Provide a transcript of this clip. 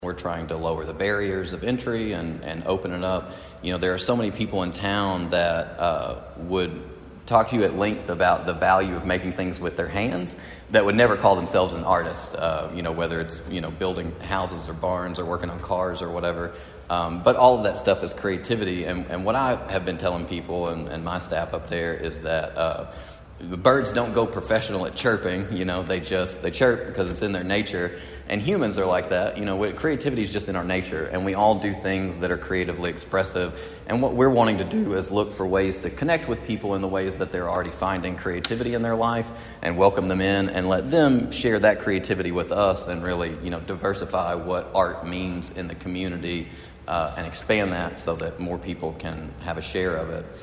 We're trying to lower the barriers of entry and open it up. There are so many people in town that would talk to you at length about the value of making things with their hands that would never call themselves an artist, whether it's, building houses or barns or working on cars or whatever. But all of that stuff is creativity. And what I have been telling people and my staff up there is that the birds don't go professional at chirping. They chirp because it's in their nature. And humans are like that. Creativity is just in our nature, and we all do things that are creatively expressive. And what we're wanting to do is look for ways to connect with people in the ways that they're already finding creativity in their life, and welcome them in and let them share that creativity with us, and really, diversify what art means in the community, and expand that so that more people can have a share of it.